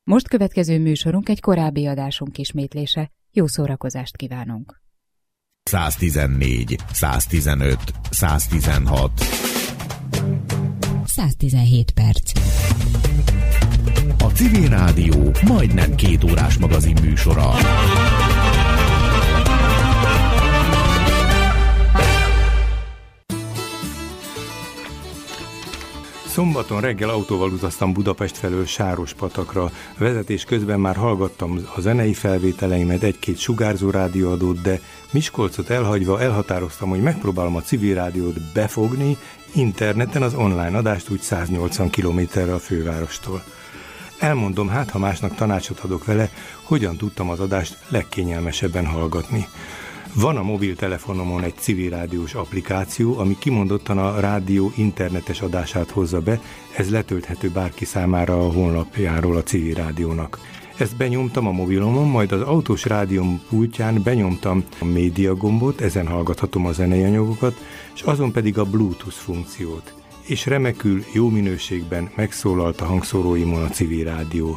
Most következő műsorunk egy korábbi adásunk ismétlése. Jó szórakozást kívánunk! 114, 115, 116 117 perc. A Civil Rádió majdnem 2 órás magazin műsora. Szombaton reggel autóval utaztam Budapest felől Sárospatakra. Vezetés közben már hallgattam a zenei felvételeimet, egy-két sugárzó rádióadót, de Miskolcot elhagyva elhatároztam, hogy megpróbálom a Civil Rádiót befogni interneten, az online adást úgy 180 kilométerre a fővárostól. Elmondom, hát ha másnak tanácsot adok vele, hogyan tudtam az adást legkényelmesebben hallgatni. Van a mobiltelefonomon egy civil rádiós applikáció, ami kimondottan a rádió internetes adását hozza be, ez letölthető bárki számára a honlapjáról a Civil Rádiónak. Ezt benyomtam a mobilomon, majd az autós rádióm pultján benyomtam a média gombot, ezen hallgathatom a zenei anyagokat, és azon pedig a Bluetooth funkciót. És remekül, jó minőségben megszólalt a hangszóróimon a Civil Rádió.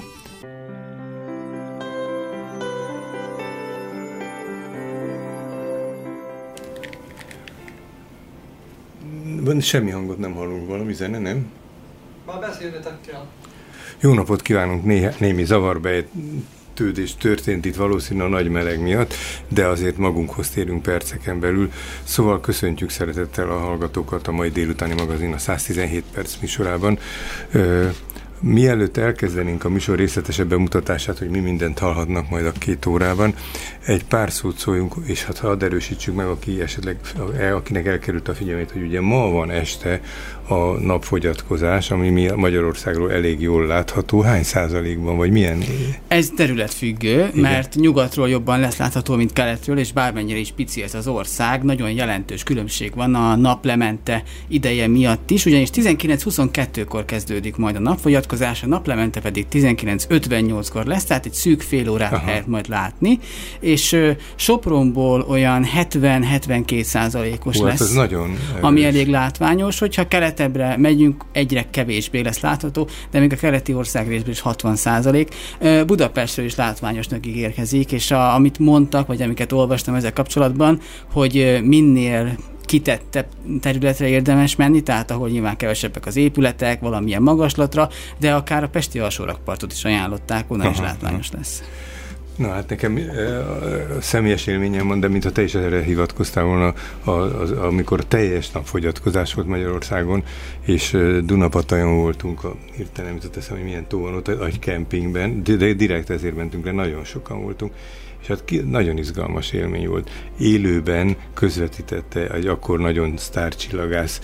Semmi hangot nem hallunk, valami zene, nem? Már beszélnetek kell. Jó napot kívánunk, némi zavarbejtődés történt itt valószínűleg a nagy meleg miatt, de azért magunkhoz térünk perceken belül. Szóval köszöntjük szeretettel a hallgatókat a mai délutáni magazin a 117 perc műsorában. Mielőtt elkezdenénk a műsor részletesebb bemutatását, hogy mi mindent hallhatnak majd a 2 órában, egy pár szót szóljunk, és hát hadd erősítsük meg, akinek elkerült a figyelmét, hogy ugye ma van este a napfogyatkozás, ami Magyarországról elég jól látható. Hány százalékban, vagy milyen? Ez területfüggő, mert nyugatról jobban lesz látható, mint keletről, és bármennyire is pici ez az ország, nagyon jelentős különbség van a naplemente ideje miatt is, ugyanis 19:22-kor kezdődik majd a napfogyatkozás, a naplemente pedig 19:58-kor lesz, tehát egy szűk fél órát lehet majd látni, és Sopronból olyan 70-72%-os lesz, ez nagyon ami elég látványos, hogyha keletebbre megyünk, egyre kevésbé lesz látható, de még a keleti országrészből is 60%. Budapestről is látványosnak ígérkezik, és amit mondtak, vagy amiket olvastam ezzel kapcsolatban, hogy minél kitettebb területre érdemes menni, tehát ahol nyilván kevesebbek az épületek, valamilyen magaslatra, de akár a pesti alsórakpartot is ajánlották, onnan is látványos lesz. Na hát nekem személyes élményem van, de mintha te is erre hivatkoztál volna, amikor teljes napfogyatkozás volt Magyarországon, és Dunapatajon voltunk, hirtelen nem jutott eszem, hogy milyen tó van ott, egy kempingben, de direkt ezért mentünk le, nagyon sokan voltunk, és hát nagyon izgalmas élmény volt. Élőben közvetítette egy akkor nagyon sztárcsillagász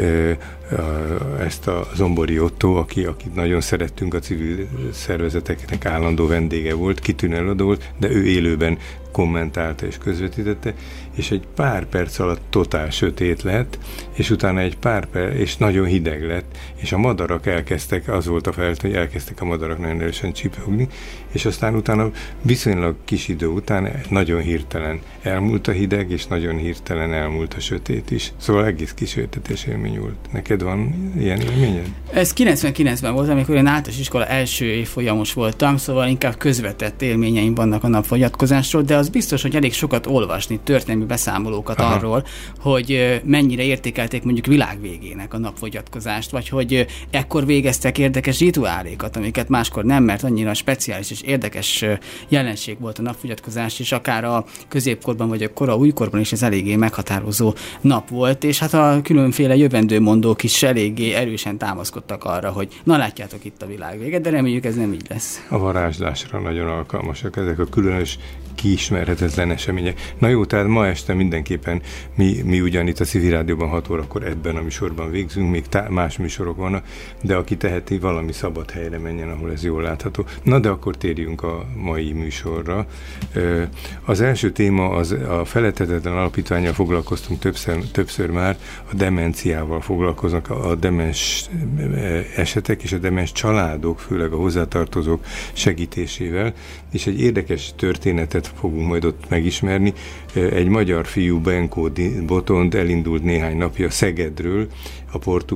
ezt a Zombori Otto, akit nagyon szerettünk, a civil szervezeteknek állandó vendége volt, kitűnő előadó volt, de ő élőben kommentálta és közvetítette, és egy pár perc alatt totál sötét lett, és utána egy pár perc, és nagyon hideg lett, és a madarak az volt a feltét, hogy elkezdtek a madarak nagyon erősen csipogni, és aztán utána viszonylag kis idő után nagyon hirtelen elmúlt a hideg, és nagyon hirtelen elmúlt a sötét is. Szóval egész kísértetés élmény volt. Neked van ilyen élményed? Ez 99-ben volt, amikor én általános iskola első évfolyamos voltam, szóval inkább közvetett élményeim vannak a napfogyatkozásról, de az biztos, hogy elég sokat olvasni történelmi beszámolókat arról, hogy mennyire értékelték mondjuk világvégének a napfogyatkozást, vagy hogy ekkor végeztek érdekes rituálékat, amiket máskor nem, mert annyira speciális és érdekes jelenség volt a napfogyatkozás, és akár a középkorban vagy a kora újkorban is ez eléggé meghatározó nap volt, és hát a különféle jövendőmondók is eléggé erősen támaszkodtak arra, hogy na látjátok itt a világvége, de reméljük ez nem így lesz. A varázslásra nagyon alkalmasak ezek a különös kiismerhetetlen események. Na jó, tehát ma este mindenképpen mi ugyan itt a Civil Rádióban 6 órakor ebben a műsorban végzünk, még más műsorok vannak, de aki teheti, valami szabad helyre menjen, ahol ez jól látható. Na de akkor térjünk a mai műsorra. Az első téma az a Feledhetetlen Alapítvánnyal foglalkoztunk többször már, a demenciával foglalkoznak, a demens esetek és a demens családok, főleg a hozzátartozók segítésével, és egy érdekes történetet fogunk majd ott megismerni. Egy magyar fiú, Benkó Botond elindult néhány napja Szegedről, a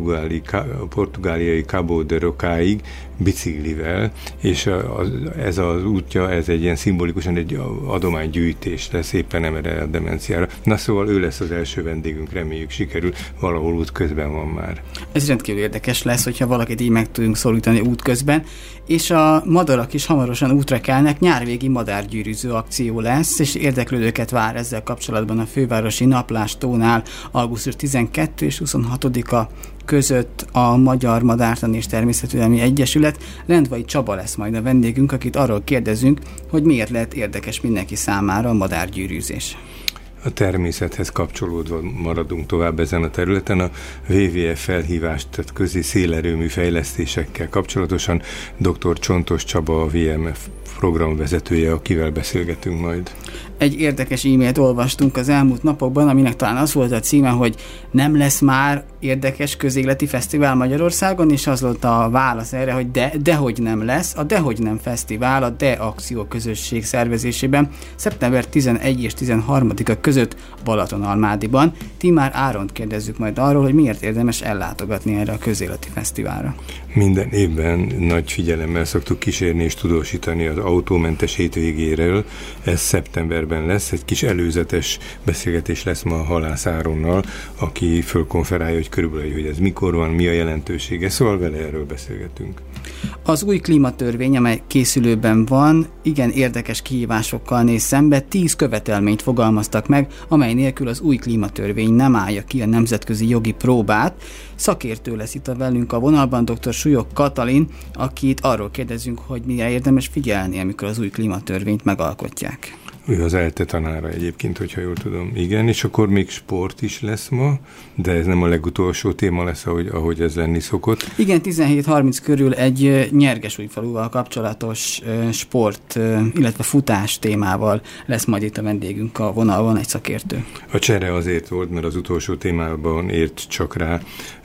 portugáliai Cabo de Rocáig biciklivel, és ez az útja, ez egy ilyen szimbolikusan egy adománygyűjtés lesz éppen erre a demenciára. Na szóval ő lesz az első vendégünk, reméljük sikerül, valahol útközben van már. Ez rendkívül érdekes lesz, hogyha valakit így meg tudunk szólítani útközben, és a madarak is hamarosan útra kelnek, nyárvégi madárgyűrűző akció lesz, és érdeklődőket vár ezzel kapcsolatban a fővárosi Naplástónál augusztus 12 és 26-a között a Magyar Madártani és Természetvédelmi Egyesület. Lendvai Csaba lesz majd a vendégünk, akit arról kérdezünk, hogy miért lehet érdekes mindenki számára a madárgyűrűzés. A természethez kapcsolódva maradunk tovább ezen a területen. A WWF felhívást tett közé szélerőmű fejlesztésekkel kapcsolatosan dr. Csontos Csaba, a VMF programvezetője, akivel beszélgetünk majd. Egy érdekes e-mailt olvastunk az elmúlt napokban, aminek talán az volt a címe, hogy nem lesz már érdekes közéleti fesztivál Magyarországon, és az volt a válasz erre, hogy dehogy nem lesz. A Dehogy nem fesztivál a De Akció közösség szervezésében szeptember 11 és 13-a között Balatonalmádiban. Timár Áront kérdezzük majd arról, hogy miért érdemes ellátogatni erre a közéleti fesztiválra. Minden évben nagy figyelemmel szoktuk kísérni és tudósítani az autómentes hétvégéről. Ez szeptemberben lesz, egy kis előzetes beszélgetés lesz ma Halász Áronnal, aki fölkonferálja, hogy körülbelül, hogy ez mikor van, mi a jelentősége, szóval vele erről beszélgetünk. Az új klímatörvény, amely készülőben van, igen érdekes kihívásokkal néz szembe, 10 követelményt fogalmaztak meg, amely nélkül az új klímatörvény nem állja ki a nemzetközi jogi próbát. Szakértő lesz itt velünk a vonalban, dr. Súlyog Katalin, akit arról kérdezünk, hogy mire érdemes figyelni, amikor az új klímatörvényt megalkotják. Ő az ELTE tanára egyébként, hogyha jól tudom. Igen, és akkor még sport is lesz ma, de ez nem a legutolsó téma lesz, ahogy ez lenni szokott. Igen, 17:30 körül egy Nyergesújfaluval kapcsolatos sport, illetve futás témával lesz majd itt a vendégünk a vonalon, egy szakértő. A csere azért volt, mert az utolsó témában ért csak rá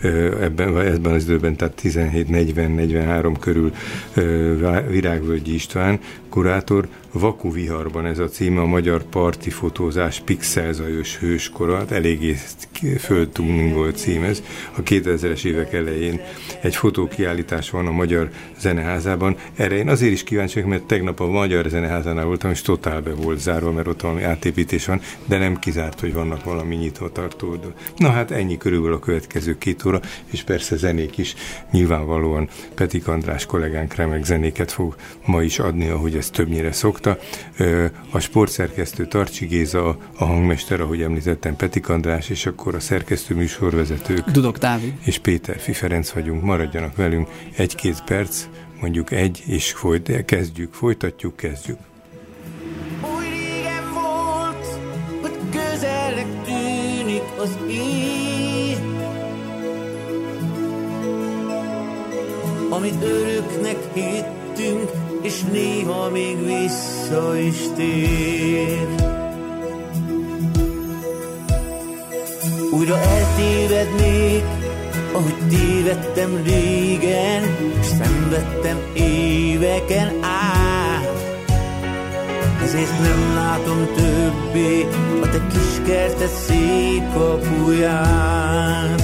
ebben az időben, tehát 17:40-43 körül Virágvölgyi István, kurátor. Vakuviharban ez a címe, a magyar parti fotózás pixelzajos hőskora, hát eléggé föltuningolt cím ez. A 2000-es évek elején egy fotókiállítás van a Magyar Zeneházában. Erre én azért is kíváncsi vagyok, mert tegnap a Magyar Zeneházánál voltam, és totál be volt zárva, mert ott valami átépítés van, de nem kizárt, hogy vannak valami nyitvatartó. Na hát ennyi körülbelül a következő 2 óra, és persze zenék is. Nyilvánvalóan Petik András kollégánk remek zenéket fog ma is adni, ahogy ez többnyire szokta. A sportszerkesztő Tarcsi Géza, a hangmester, ahogy említettem, Petik András, és akkor a szerkesztő műsorvezetők Dudok Dávid és Péter Ferenc vagyunk. Maradjanak velünk 1-2 perc, mondjuk 1, és folytatjuk. Oly régen volt, hogy közelnek tűnik az éj, amit öröknek hittünk, és néha még vissza is tér. Újra eltévednék, ahogy tévedtem régen, és szenvedtem éveken át. Ezért nem látom többé a te kis kerted szép kapuját.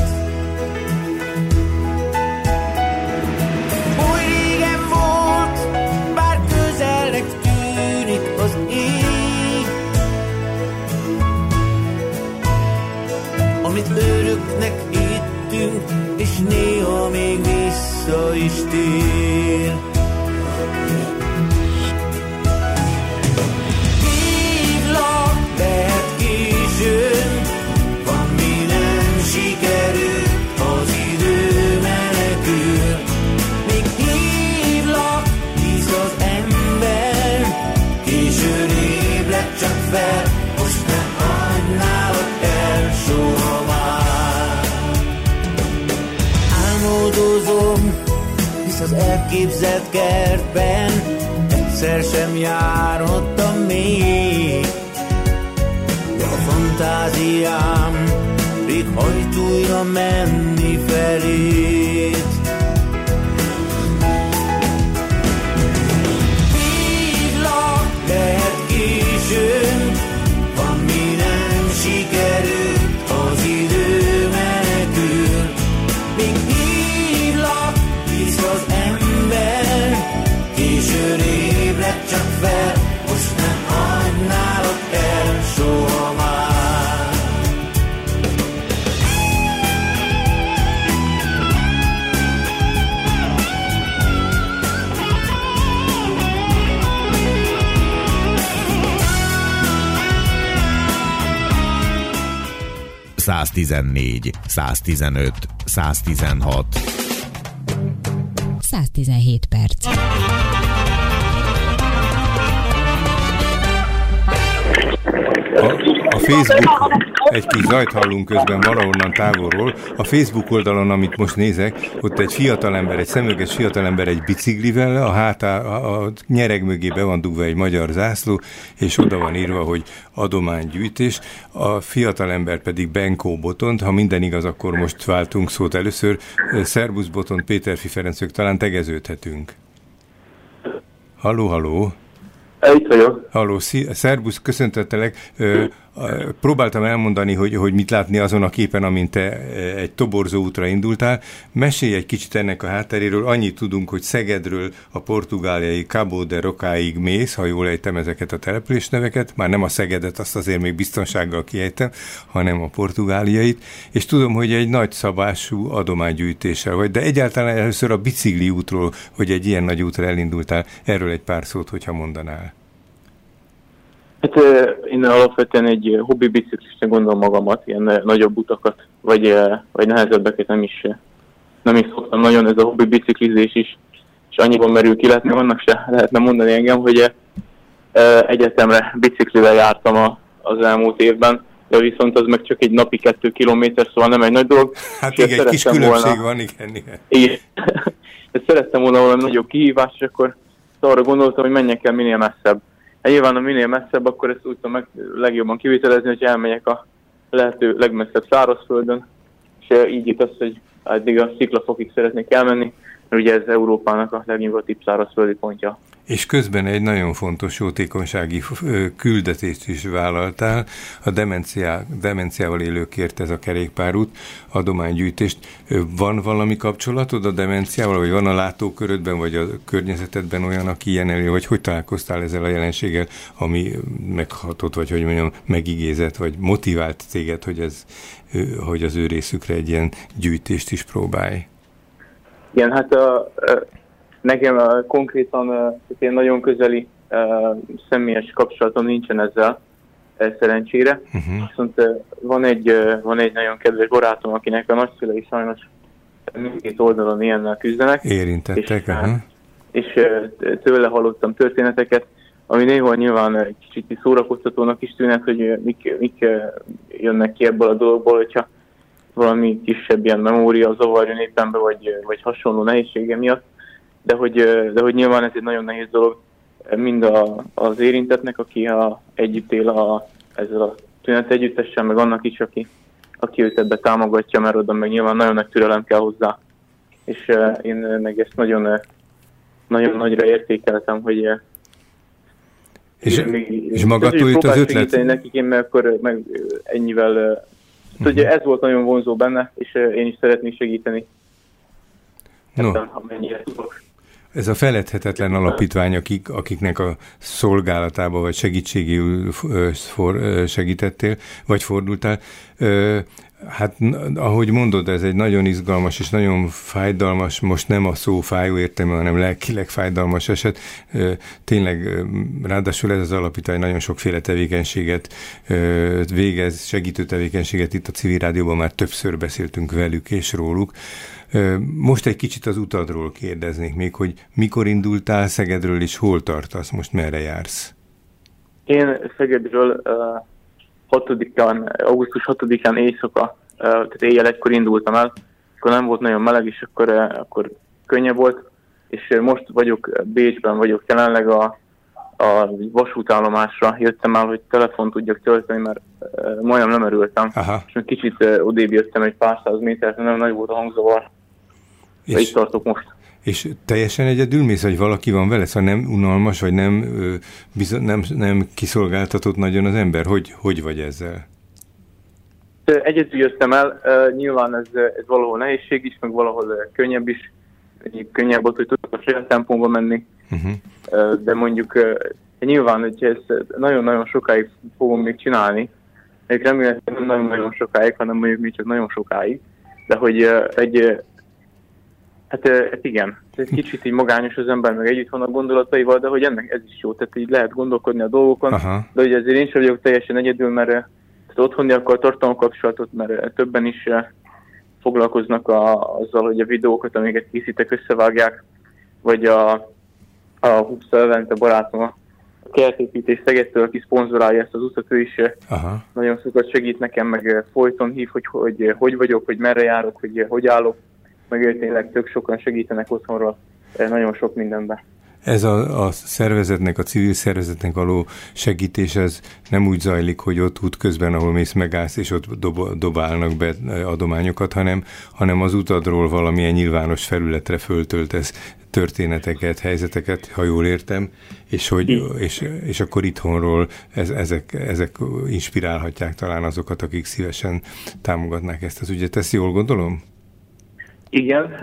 Amit öröknek hittünk, és néha még vissza is tér. Hívlak, lehet későn, van mi nem sikerül, az idő menekül. Még hívlak, hisz az ember, későn ébred csak fel, most nem hagynálak el soha. Álmodozom, hisz az elképzelt kertben egyszer sem járhattam még, de a fantáziám rég hajt újra menni felét. Hívlak, lehet későn, van mi nem sikerül, az idő menekül. hisz az ember, későn ébred csak fel, most nem hagynálod el soha már. ...114, 115, 116. 117 perc. A Facebook, egy kis zajt hallunk közben valahonnan távolról, a Facebook oldalon, amit most nézek, ott egy fiatalember, egy szemüveges fiatalember egy biciklivel, a nyereg mögé be van dugva egy magyar zászló, és oda van írva, hogy adománygyűjtés, a fiatalember pedig Benkó Botont, ha minden igaz, akkor most váltunk szót először. Szerbusz Botont, Péterfi Ferencök, talán tegeződhetünk. Halló. Itt vagyok. Halló, szerbusz, köszöntettelek. Próbáltam elmondani, hogy mit látni azon a képen, amint te egy toborzó útra indultál. Mesélj egy kicsit ennek a hátteréről. Annyit tudunk, hogy Szegedről a portugáliai Cabo de Rocáig mész, ha jól ejtem ezeket a településneveket. Már nem a Szegedet, azt azért még biztonsággal kiejtem, hanem a portugáliait. És tudom, hogy egy nagy szabású adománygyűjtéssel vagy, de egyáltalán először a bicikli útról, hogy egy ilyen nagy útra elindultál. Erről egy pár szót, hogyha mondanál. Hát én alapvetően egy hobbi biciklista gondolom magamat, ilyen nagyobb utakat, vagy nehezebbeket nem is szoktam nagyon, ez a hobbi biciklizés is, és annyiban merül ki, annak se lehetne mondani engem, hogy egyetemre biciklivel jártam az elmúlt évben, de viszont az meg csak egy napi 2 kilométer, szóval nem egy nagy dolog. Hát igen, egy kis különbség van, igen. Igen. Szerettem volna valami nagyobb kihívás, és akkor arra gondoltam, hogy menjek el minél messzebb. Nyilván a minél messzebb, akkor ezt úgy tudom meg legjobban kivitelezni, hogy elmegyek a lehető legmesszebb szárazföldön, és így itt az, hogy eddig a Sziklafokig szeretnék elmenni, mert ugye ez Európának a legnyugatibb szárazföldi pontja. És közben egy nagyon fontos jótékonysági küldetést is vállaltál, a demenciával élőkért ez a kerékpárút, adománygyűjtést. Van valami kapcsolatod a demenciával, vagy van a látókörödben, vagy a környezetedben olyan, aki ilyen elő, vagy hogy találkoztál ezzel a jelenséggel, ami meghatott, vagy hogy mondjam, megigézett, vagy motivált téged, hogy az ő részükre egy ilyen gyűjtést is próbálj? Igen, hát nekem konkrétan ilyen nagyon közeli személyes kapcsolatom nincsen ezzel szerencsére. Viszont van egy nagyon kedves barátom, akinek a nagyszülei sajnos mindkét oldalon ilyennel küzdenek. Érintettek, és tőle hallottam történeteket, ami néhol nyilván egy kicsit szórakoztatónak is tűnhet, hogy mik jönnek ki ebből a dologból, hogyha valami kisebb ilyen memória zavarjon éppen be, vagy hasonló nehézsége miatt. De hogy nyilván ez egy nagyon nehéz dolog mind az érintetnek, aki együtt él ezzel a tünet együttessel, meg annak is, aki őt ebbe támogatja, mert oda meg nyilván nagyon nagy türelem kell hozzá. És én meg ezt nagyon, nagyon nagyra értékeltem, hogy és magadtól jött az ötlet? Nekik én meg akkor meg ennyivel, ugye ez volt nagyon vonzó benne, és én is szeretnék segíteni. No. Ez a feledhetetlen alapítvány, akiknek a szolgálatába vagy segítségül segítettél, vagy fordultál. Hát, ahogy mondod, ez egy nagyon izgalmas és nagyon fájdalmas, most nem a szó fájó értelme, hanem lelkileg fájdalmas eset. Tényleg, ráadásul ez az alapítvány nagyon sokféle tevékenységet végez, segítő tevékenységet, itt a Civil Rádióban már többször beszéltünk velük és róluk. Most egy kicsit az utadról kérdeznék még, hogy mikor indultál Szegedről, és hol tartasz, most merre jársz? Én Szegedről augusztus 6-án éjszaka, tehát éjjel egykor indultam el, akkor nem volt nagyon meleg, és akkor könnyebb volt, és most Bécsben vagyok jelenleg a vasútállomásra jöttem el, hogy telefont tudjak tölteni, mert majdnem nem örültem. Aha. És kicsit odébb jöttem egy pár száz métert, nagyon nagy volt a hangzavar. De itt tartok most. És teljesen egyedül mész, vagy valaki van vele? Szóval nem unalmas, vagy nem kiszolgáltatott nagyon az ember? Hogy vagy ezzel? Egyedül jöttem el, nyilván ez valahol nehézség is, meg valahol könnyebb is. könnyebb volt, hogy tudok a saját tempóban menni, de mondjuk nyilván, hogy ezt nagyon-nagyon sokáig fogom még csinálni, még remélem, nem nagyon-nagyon sokáig, hanem mondjuk még csak nagyon sokáig, de hogy hát igen, ez kicsit így magányos az ember, meg együtt van a gondolataival, de hogy ennek ez is jó, tehát így lehet gondolkodni a dolgokon, de hogy ezért én sem vagyok teljesen egyedül, mert otthoniakkal a tartalomkapcsolatot, mert többen is foglalkoznak azzal, hogy a videókat, amiket készítek, összevágják, vagy a Hupsza Levente barátom, a kertépítés Szegedtől, aki szponzorálja ezt az utat, ő is nagyon sokat segít nekem, meg folyton hív, hogy vagyok, hogy merre járok, hogy állok, meg tényleg tök sokan segítenek otthonról nagyon sok mindenben. Ez a szervezetnek, a civil szervezetnek való segítés, ez nem úgy zajlik, hogy ott útközben, ahol mész, megállsz, és ott dobálnak be adományokat, hanem az utadról valamilyen nyilvános felületre föltöltesz történeteket, helyzeteket, ha jól értem, és akkor itthonról ezek inspirálhatják talán azokat, akik szívesen támogatnák ezt az ügyet. Ezt jól gondolom? Igen.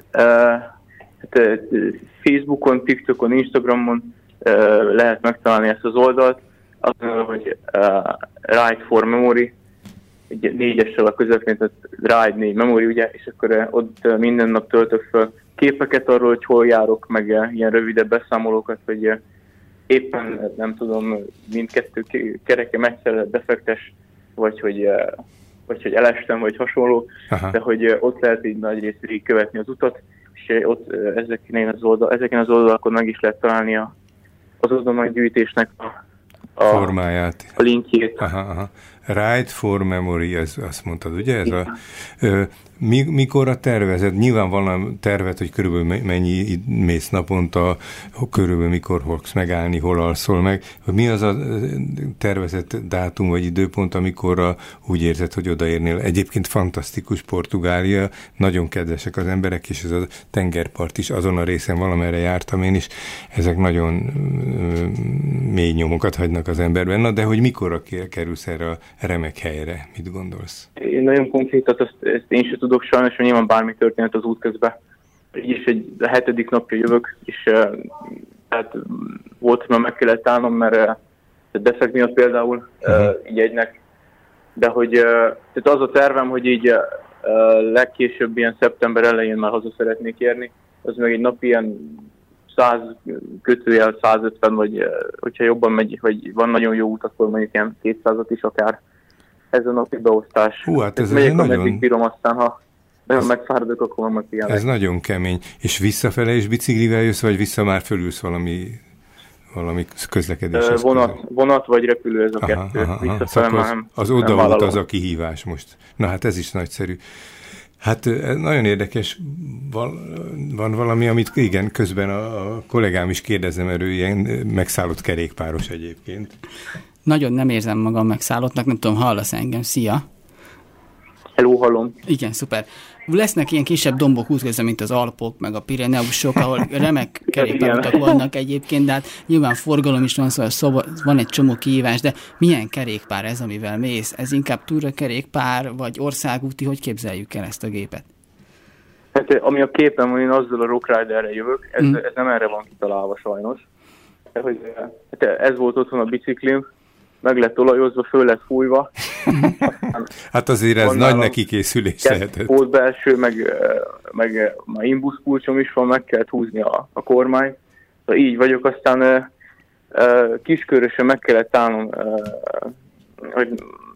Facebookon, TikTokon, Instagramon lehet megtalálni ezt az oldalt, azt mondom, hogy Ride for Memory, egy 4-essel a közepén, tehát Ride 4 Memory, ugye, és akkor ott minden nap töltök fel képeket arról, hogy hol járok, meg ilyen rövidebb beszámolókat, hogy éppen, nem tudom, mindkettő kerekem egyszerre defektes, vagy hogy elestem, vagy hasonló, de hogy ott lehet így nagy részt végig követni az utat, és ott ezeken az oldalakon meg is lehet találni az adománygyűjtésnek a formáját, a linkjét. Ride for Memory, azt mondtad, ugye? Ez mikorra tervezed? Nyilván van tervet, hogy körülbelül mennyi mész naponta, körülbelül mikor fogsz megállni, hol alszol meg. Mi az a tervezett dátum vagy időpont, amikorra úgy érzed, hogy odaérnél? Egyébként fantasztikus Portugália, nagyon kedvesek az emberek, és ez a tengerpart is, azon a részen valamerre jártam én is, ezek nagyon mély nyomokat hagynak az emberben. Na, de hogy mikorra kerülsz erre a remek helyre? Mit gondolsz? Én nagyon konkrétat, ezt én sem tudok sajnos, hogy nyilván bármi történet az út közben. Így is a 7. napja jövök, és tehát volt, hogy meg kellett állnom, mert defekt miatt például így egynek. De hogy tehát az a tervem, hogy így legkésőbb ilyen szeptember elején már haza szeretnék érni. Az meg egy nap ilyen 100 kötőjel 150, vagy hogyha jobban megy, vagy van nagyon jó út, akkor mondjuk ilyen 200-at is akár. Ez a napi beosztás. Hát ez megyek, ameddig bírom, aztán ha nagyon megfáradok, akkor meg pihenek. Ez nagyon kemény. És visszafele is biciklivel jössz, vagy vissza már fölülsz valami közlekedés? Vonat vagy repülő, ez a kettő. Szóval az odaút az a kihívás most. Na hát ez is nagyszerű. Hát nagyon érdekes, van valami, amit igen, közben a kollégám is kérdezem, mert ő ilyen megszállott kerékpáros egyébként. Nagyon nem érzem magam megszállottnak, nem tudom, hallasz engem, szia! Hello, hallom. Igen, szuper. Lesznek ilyen kisebb dombok útközben, mint az Alpok, meg a Pireneusok, ahol remek kerékpárutak vannak egyébként, de hát nyilván forgalom is van, szóval van egy csomó kihívás, de milyen kerékpár ez, amivel mész? Ez inkább túrakerékpár, vagy országúti, hogy képzeljük el ezt a gépet? Hát ami a képen van, én azzal a Rock Riderre jövök, ez nem erre van kitalálva sajnos. Ez volt otthon a biciklim, meg lett olajozva, föl lett fújva. Hát azért ez nagy nekikészülés lehetett. Volt belső, meg már imbuszkulcsom is van, meg kellett húzni a kormány. Szóval így vagyok, aztán Kiskörösen meg kellett állnom, hogy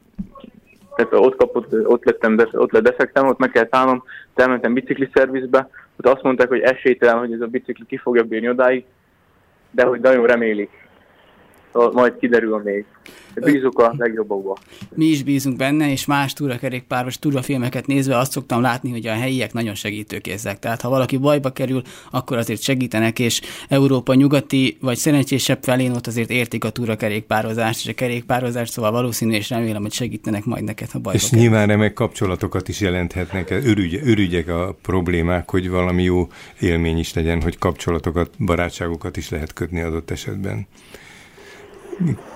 ott lett defektem, ott meg kellett állnom, elmentem bicikli szervizbe, ott azt mondták, hogy esélytelen, hogy ez a bicikli ki fogja bírni odáig, de hogy nagyon remélik. Majd kiderül még. Bízunk a legjobbakba. Mi is bízunk benne, és más túrakerékpáros túrafilmeket nézve azt szoktam látni, hogy a helyiek nagyon segítőkészek. Tehát ha valaki bajba kerül, akkor azért segítenek, és Európa nyugati vagy szerencsésebb felén ott azért értik a túrakerékpározást és a kerékpározást, szóval valószínű, és remélem, hogy segítenek majd neked, ha bajba kerül. És nyilván remek kapcsolatokat is jelenthetnek, ürügyek a problémák, hogy valami jó élmény is legyen, hogy kapcsolatokat, barátságokat is lehet kötni adott esetben.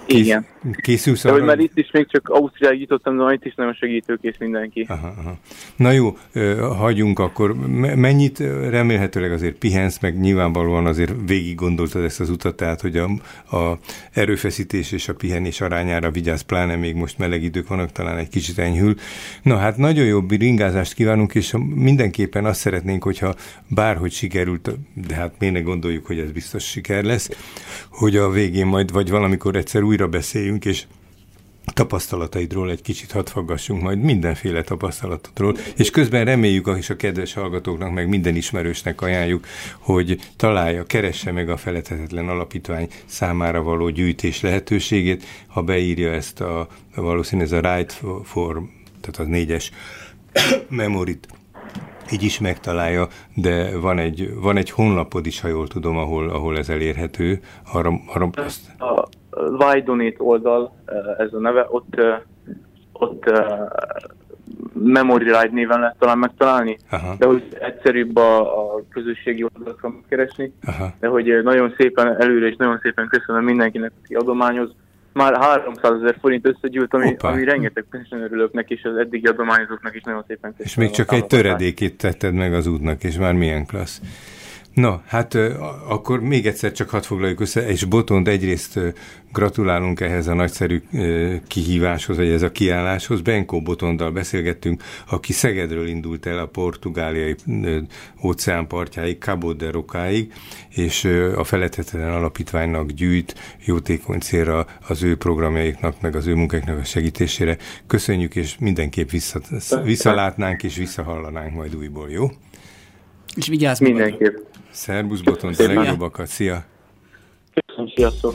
Igen. Készülsz arra? De hogy már itt is még csak Ausztriáig jutottam, de itt is nagyon segítőkész mindenki. Aha. Na jó, hagyjunk akkor. Mennyit remélhetőleg azért pihensz, meg nyilvánvalóan azért végig gondoltad ezt az utat, tehát hogy a erőfeszítés és a pihenés arányára vigyázz, pláne még most meleg idők vannak, talán egy kicsit enyhül. Na hát nagyon jó ringázást kívánunk, és mindenképpen azt szeretnénk, hogyha bárhogy sikerült, de hát miért ne gondoljuk, hogy ez biztos siker lesz, hogy a végén majd, vagy valamikor egyszer újra beszéljünk, és tapasztalataidról egy kicsit hadd faggassunk majd, mindenféle tapasztalatodról, és közben reméljük, és a kedves hallgatóknak, meg minden ismerősnek ajánljuk, hogy keresse meg a Feledhetetlen Alapítvány számára való gyűjtés lehetőségét, ha beírja ezt valószínűleg ez a Right for, tehát az 4-es memorit, így is megtalálja, de van egy honlapod is, ha jól tudom, ahol ez elérhető. A Why Donate oldal, ez a neve, ott Memory Ride néven lehet talán megtalálni, aha. De hogy egyszerűbb a közösségi oldalakra megkeresni, aha. De hogy nagyon szépen előre és nagyon szépen köszönöm mindenkinek, aki adományoz. Már 300 000 forint összegyűlt, ami rengeteg pénzesen örülök neki, és az eddigi adományozóknak is nagyon szépen köszönöm. És még csak egy töredékét tetted meg az útnak, és már milyen klassz. Na, hát akkor még egyszer csak hadd foglaljuk össze, és Botond, egyrészt gratulálunk ehhez a nagyszerű kihíváshoz, vagy ez a kiálláshoz. Benkó Botonddal beszélgettünk, aki Szegedről indult el a portugáliai óceánpartjáig, Cabo de Rocáig, és a Feledhetetlen Alapítványnak gyűjt jótékony célra az ő programjaiknak, meg az ő munkáiknak a segítésére. Köszönjük, és mindenképp visszalátnánk, és visszahallanánk majd újból, jó? És vigyázz mindenképp. Szerbusz Botond, a legjobbakat. Szia! Köszönöm, sziasztok!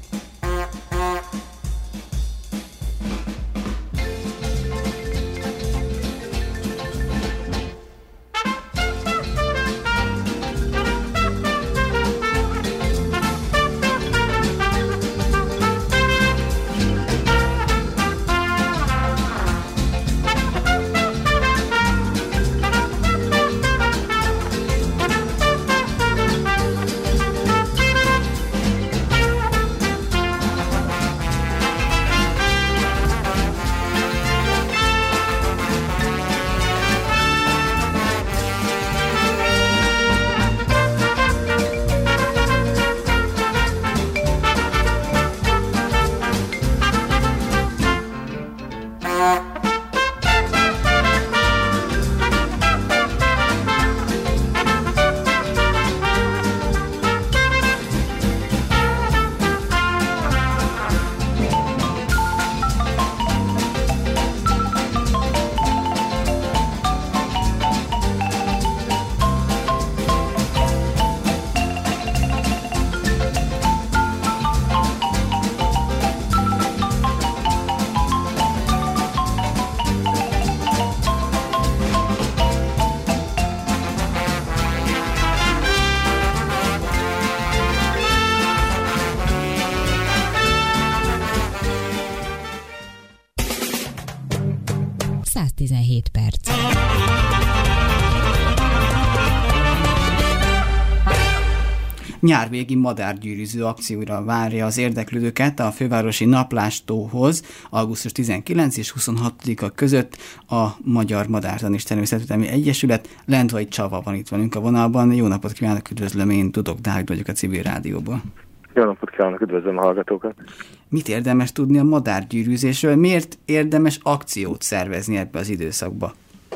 Nyárvégi madárgyűrűző akcióra várja az érdeklődőket a fővárosi Naplástóhoz augusztus 19 és 26-a között a Magyar Madártan és Természetvédelmi Egyesület. Lendvai Csaba van itt velünk a vonalban. Jó napot kívánok, üdvözlöm, én Dudok Dávid vagyok a Civil Rádióból. Jó napot kívánok, üdvözlöm a hallgatókat. Mit érdemes tudni a madárgyűrűzésről? Miért érdemes akciót szervezni ebbe az időszakba?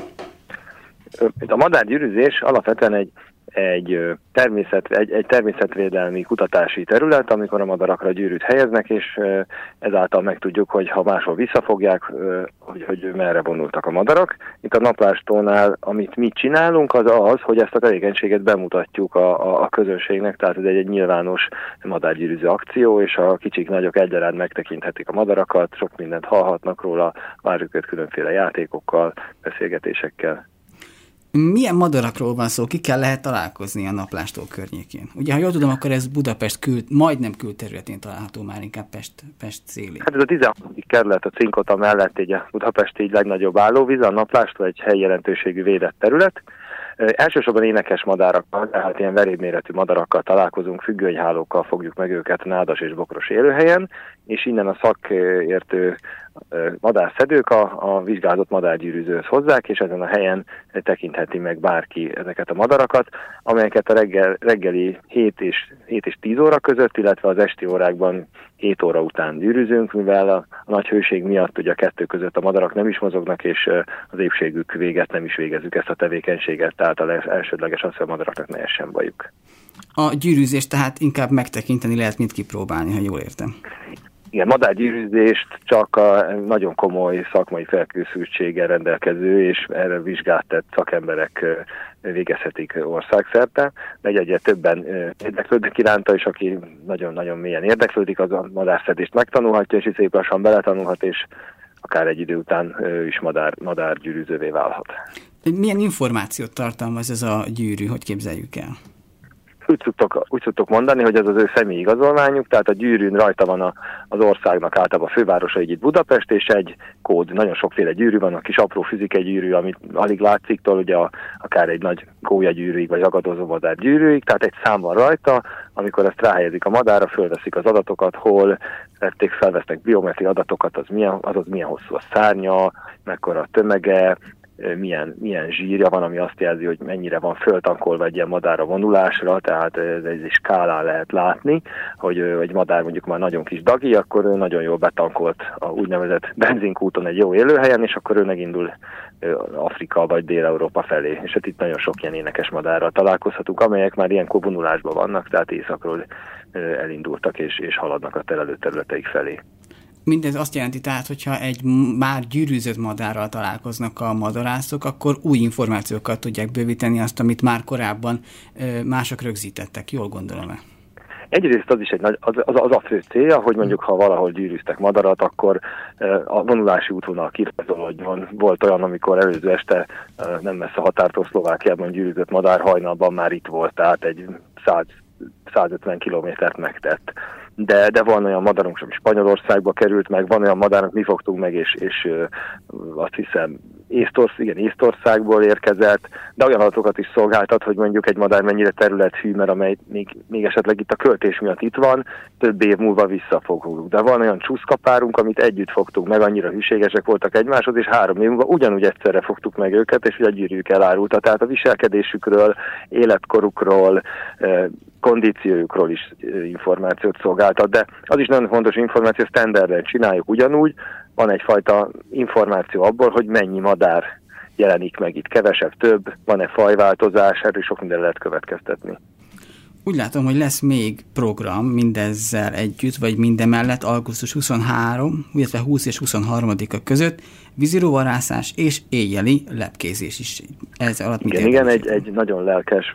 A madárgyűrűzés alapvetően egy természetvédelmi kutatási terület, amikor a madarakra gyűrűt helyeznek, és ezáltal megtudjuk, hogy ha máshol visszafogják, hogy merre vonultak a madarak. Itt a Naplástónál, amit mi csinálunk, az, hogy ezt a tevékenységet bemutatjuk a közönségnek, tehát ez egy nyilvános madárgyűrűző akció, és a kicsik-nagyok egyaránt megtekinthetik a madarakat, sok mindent hallhatnak róla, várjuk őt különféle játékokkal, beszélgetésekkel. Milyen madarakról van szó? Kikkel lehet találkozni a Naplástó környékén? Ugye, ha jól tudom, akkor ez Budapest majdnem külterületén található, már inkább Pest szélén. Hát ez a 16. kerület a Cinkota mellett egy a Budapesti legnagyobb állóvíz, a Naplástó egy helyi jelentőségű védett terület. Elsősorban énekes madarakkal, tehát ilyen verébméretű madarakkal találkozunk, függönyhálókkal fogjuk meg őket nádas és bokros élőhelyen, és innen a szakértő madárszedők a vizsgázott madárgyűrűzőhöz hozzák, és ezen a helyen tekintheti meg bárki ezeket a madarakat, amelyeket a reggeli 7 és 10 óra között, illetve az esti órákban 7 óra után gyűrűzünk, mivel a nagy hőség miatt ugye a kettő között a madarak nem is mozognak, és az épségük véget nem is végezzük ezt a tevékenységet, tehát az elsődleges az, hogy a madaraknak ne essen bajuk. A gyűrűzést tehát inkább megtekinteni lehet, mint kipróbálni, ha jól értem. Igen, madárgyűrűzést csak a nagyon komoly szakmai felkészültséggel rendelkező és erre vizsgált szakemberek végezhetik országszerte, de egyre többen érdeklődnek iránta, és aki nagyon-nagyon mélyen érdeklődik, az a madárszedést megtanulhatja, és szép lassan beletanulhat, és akár egy idő után ő is madárgyűrűzővé válhat. Milyen információt tartalmaz ez a gyűrű, hogy képzeljük el? Úgy szoktuk mondani, hogy ez az ő személyi igazolványuk, tehát a gyűrűn rajta van az országnak általában a fővárosa, így itt Budapest, és egy kód. Nagyon sokféle gyűrű van, a kis apró fizikai gyűrű, amit alig látszik, ugye akár egy nagy gólyagyűrűig, vagy ragadozó madár gyűrűig, tehát egy szám van rajta, amikor ezt ráhelyezik a madárra, fölveszik az adatokat, hol felvesznek biometri adatokat, az milyen hosszú a szárnya, mekkora a tömege, milyen zsírja van, ami azt jelzi, hogy mennyire van föltankolva egy ilyen madár a vonulásra, tehát ez egy skálán lehet látni, hogy egy madár mondjuk már nagyon kis dagi, akkor ő nagyon jól betankolt a úgynevezett benzinkúton egy jó élőhelyen, és akkor ő megindul Afrika vagy Dél-Európa felé. És hát itt nagyon sok ilyen énekes madárral találkozhatunk, amelyek már ilyenkor vonulásban vannak, tehát északról elindultak és haladnak a területeik felé. Mindez azt jelenti tehát, hogyha egy már gyűrűzött madárral találkoznak a madarászok, akkor új információkkal tudják bővíteni azt, amit már korábban mások rögzítettek. Jól gondolom-e? Egyrészt az is az a fő célja, hogy mondjuk ha valahol gyűrűztek madarat, akkor a vonulási útvonal kirajzolódjon. Volt olyan, amikor előző este nem messze a határtól Szlovákiában gyűrűzött madár, hajnalban már itt volt, tehát egy 150 kilométert megtett. De van olyan madarunk, ami Spanyolországba került meg, van olyan madárunk, mi fogtunk meg, és azt hiszem Észtországból érkezett, de olyan adatokat is szolgáltat, hogy mondjuk egy madár mennyire területhű, mert amely még esetleg itt a költés miatt itt van, több év múlva visszafogulunk. De van olyan csúszkapárunk, amit együtt fogtunk meg, annyira hűségesek voltak egymáshoz, és 3 év múlva ugyanúgy egyszerre fogtuk meg őket, és ugye a gyűrűjük elárulta. Tehát a viselkedésükről, életkorukról, kondíciójukról is információt szolgáltat, de az is nagyon fontos információ, standarden csináljuk ugyanúgy, van egyfajta információ abból, hogy mennyi madár jelenik meg itt, kevesebb, több, van-e fajváltozás, erről sok minden lehet következtetni. Úgy látom, hogy lesz még program mindezzel együtt, vagy mindemellett augusztus 23, illetve 20 és 23-a között vízirovarászás és éjjeli lepkézés is. Ez alatt igen, egy nagyon lelkes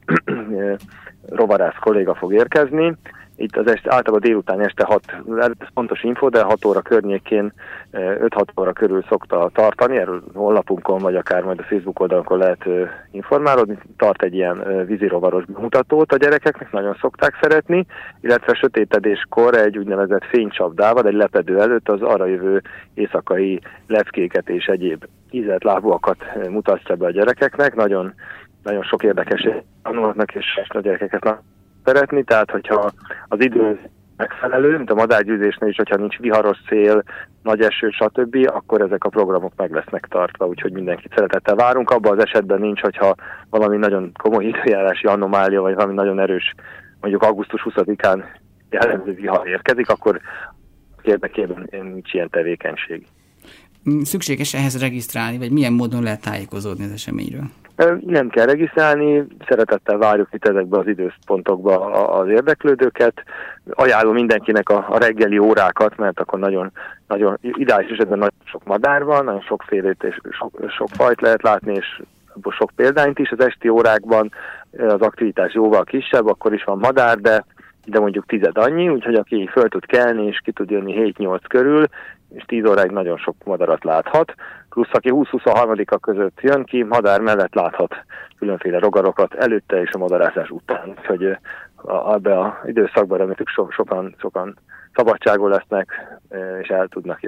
rovarász kolléga fog érkezni. Itt az általában délután este 6, pontos info, de 6 óra környékén, 5-6 óra körül szokta tartani, erről honlapunkon, vagy akár majd a Facebook oldalunkon lehet informálódni. Tart egy ilyen vízirovaros bemutatót a gyerekeknek, nagyon szokták szeretni, illetve sötétedéskor egy úgynevezett fénycsapdával, egy lepedő előtt az arra jövő éjszakai lepkéket és egyéb ízelt lábúakat mutatja be a gyerekeknek. Nagyon sok érdekes tanulhatnak, és a gyerekeket szeretni, tehát hogyha az idő megfelelő, mint a madárgyűjtésnél is, hogyha nincs viharos szél, nagy eső, stb., akkor ezek a programok meg lesznek tartva, úgyhogy mindenkit szeretettel várunk. Abban az esetben nincs, hogyha valami nagyon komoly időjárási anomália, vagy valami nagyon erős, mondjuk augusztus 20-án jellemző vihar érkezik, akkor érdekében nincs ilyen tevékenység. Szükséges ehhez regisztrálni, vagy milyen módon lehet tájékozódni az eseményről? Nem kell regisztrálni, szeretettel várjuk itt ezekbe az időpontokba az érdeklődőket. Ajánlom mindenkinek a reggeli órákat, mert akkor nagyon ideális esetben nagyon sok madár van, nagyon sokfélét és sok fajt lehet látni, és sok példányt is. Az esti órákban az aktivitás jóval kisebb, akkor is van madár, de mondjuk 10 annyi, úgyhogy aki föl tud kelni és ki tud jönni 7-8 körül, és 10 óráig nagyon sok madarat láthat. Plusz aki 20-23-a között jön ki, madár mellett láthat különféle rogarokat előtte és a madarászás után. Úgyhogy ebbe az időszakban remélhetőleg sokan szabadságon lesznek, és el tudnak jönni.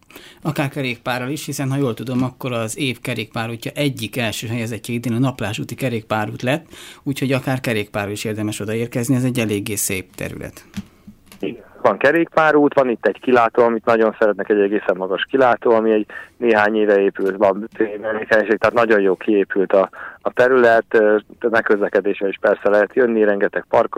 Akár kerékpárral is, hiszen ha jól tudom, akkor az év kerékpárútja egyik első helyezettje idén a Naplás úti kerékpárút lett, úgyhogy akár kerékpárral is érdemes odaérkezni, ez egy eléggé szép terület. Van kerékpárút, van itt egy kilátó, amit nagyon szeretnek, egy egészen magas kilátó, ami egy néhány éve épült, van tehát nagyon jó kiépült a terület, megközlekedésre is persze lehet jönni, rengeteg parkoló